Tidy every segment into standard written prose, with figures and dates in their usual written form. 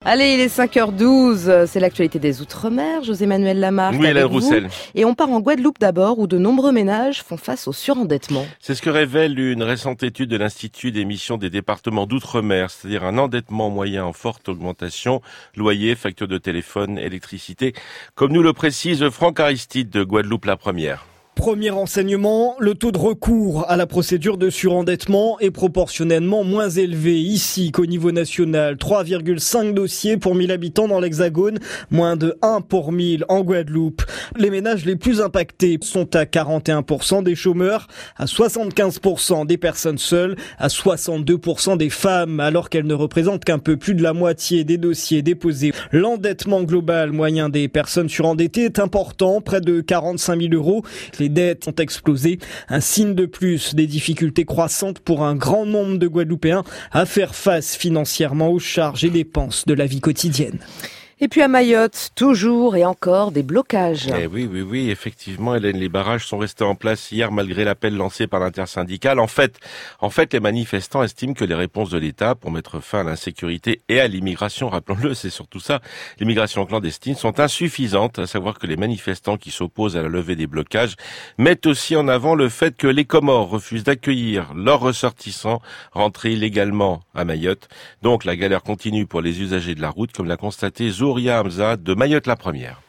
Allez, il est 5h12, c'est l'actualité des Outre-mer. José-Manuel Lamarque Oui, avec Roussel. vous. Et on part en Guadeloupe d'abord, où de nombreux ménages font face au surendettement. C'est ce que révèle une récente étude de l'Institut d'émission des départements d'Outre-mer, c'est-à-dire un endettement moyen en forte augmentation, loyer, facture de téléphone, électricité, comme nous le précise Franck Aristide de Guadeloupe la Première. Premier renseignement, le taux de recours à la procédure de surendettement est proportionnellement moins élevé ici qu'au niveau national. 3,5 dossiers pour 1000 habitants dans l'Hexagone, moins de 1 pour 1000 en Guadeloupe. Les ménages les plus impactés sont à 41% des chômeurs, à 75% des personnes seules, à 62% des femmes, alors qu'elles ne représentent qu'un peu plus de la moitié des dossiers déposés. L'endettement global moyen des personnes surendettées est important, près de 45 000 euros. Les dettes ont explosé, un signe de plus des difficultés croissantes pour un grand nombre de Guadeloupéens à faire face financièrement aux charges et dépenses de la vie quotidienne. Et puis à Mayotte, toujours et encore des blocages. Oui, effectivement, Hélène, les barrages sont restés en place hier malgré l'appel lancé par l'intersyndicale. En fait, les manifestants estiment que les réponses de l'État pour mettre fin à l'insécurité et à l'immigration, rappelons-le, c'est surtout ça, l'immigration clandestine, sont insuffisantes, à savoir que les manifestants qui s'opposent à la levée des blocages mettent aussi en avant le fait que les Comores refusent d'accueillir leurs ressortissants rentrés illégalement à Mayotte. Donc la galère continue pour les usagers de la route, comme l'a constaté Zouria Hamza de Mayotte la Première.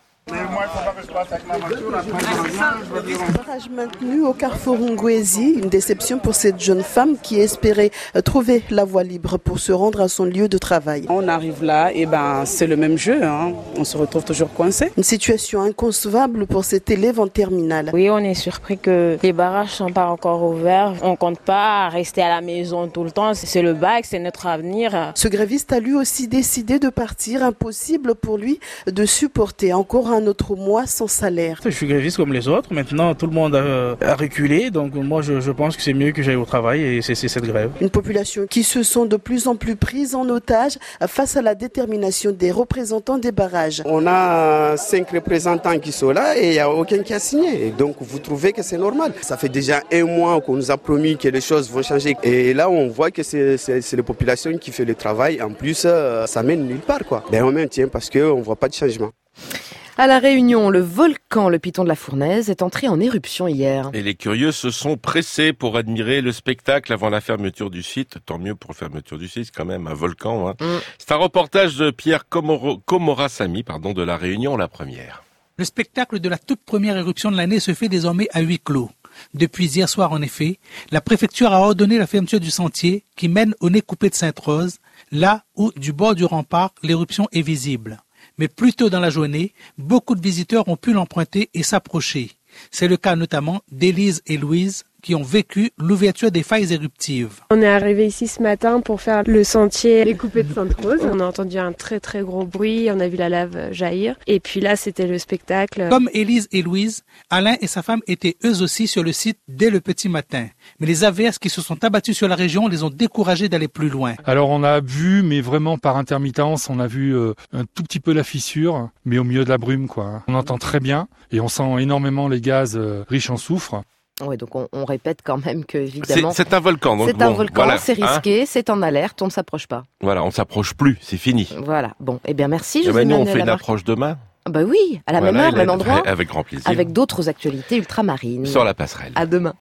Barrage maintenu au carrefour Ngwezi, une déception pour cette jeune femme qui espérait trouver la voie libre pour se rendre à son lieu de travail. On arrive là et c'est le même jeu, on se retrouve toujours coincé. Une situation inconcevable pour cet élève en terminale. Oui, on est surpris que les barrages ne sont pas encore ouverts. On ne compte pas rester à la maison tout le temps, c'est le bac, c'est notre avenir. Ce gréviste a lui aussi décidé de partir, impossible pour lui de supporter encore un autre mois sans salaire. Je suis gréviste comme les autres, maintenant tout le monde a reculé, donc moi je pense que c'est mieux que j'aille au travail et c'est cette grève. Une population qui se sent de plus en plus prise en otage face à la détermination des représentants des barrages. On a 5 représentants qui sont là et il n'y a aucun qui a signé. Et donc vous trouvez que c'est normal. Ça fait déjà 1 mois qu'on nous a promis que les choses vont changer. Et là on voit que c'est la population qui fait le travail. En plus ça mène nulle part, quoi. On maintient parce qu'on ne voit pas de changement. À La Réunion, le volcan, le Piton de la Fournaise, est entré en éruption hier. Et les curieux se sont pressés pour admirer le spectacle avant la fermeture du site. Tant mieux pour la fermeture du site, c'est quand même un volcan. C'est un reportage de Pierre Komorasamy, de La Réunion, la Première. Le spectacle de la toute première éruption de l'année se fait désormais à huis clos. Depuis hier soir, en effet, la préfecture a ordonné la fermeture du sentier qui mène au nez coupé de Sainte-Rose, là où, du bord du rempart, l'éruption est visible. Mais plus tôt dans la journée, beaucoup de visiteurs ont pu l'emprunter et s'approcher. C'est le cas notamment d'Élise et Louise qui ont vécu l'ouverture des failles éruptives. On est arrivé ici ce matin pour faire le sentier Les Coupées de Sainte-Rose. On a entendu un très très gros bruit, on a vu la lave jaillir et puis là c'était le spectacle. Comme Élise et Louise, Alain et sa femme étaient eux aussi sur le site dès le petit matin. Mais les averses qui se sont abattues sur la région les ont découragés d'aller plus loin. Alors on a vu, mais vraiment par intermittence, on a vu un tout petit peu la fissure, mais au milieu de la brume, quoi. On entend très bien et on sent énormément les gaz riches en soufre. Oui, donc on répète quand même que, évidemment... C'est un volcan. Donc c'est un volcan, voilà, c'est risqué, c'est en alerte, on ne s'approche pas. Voilà, on ne s'approche plus, c'est fini. Voilà, bon, merci José-Manuel Nous, on fait une approche demain. Oui, à la même heure, même endroit. Avec grand plaisir. Avec d'autres actualités ultramarines. Sur la passerelle. À demain.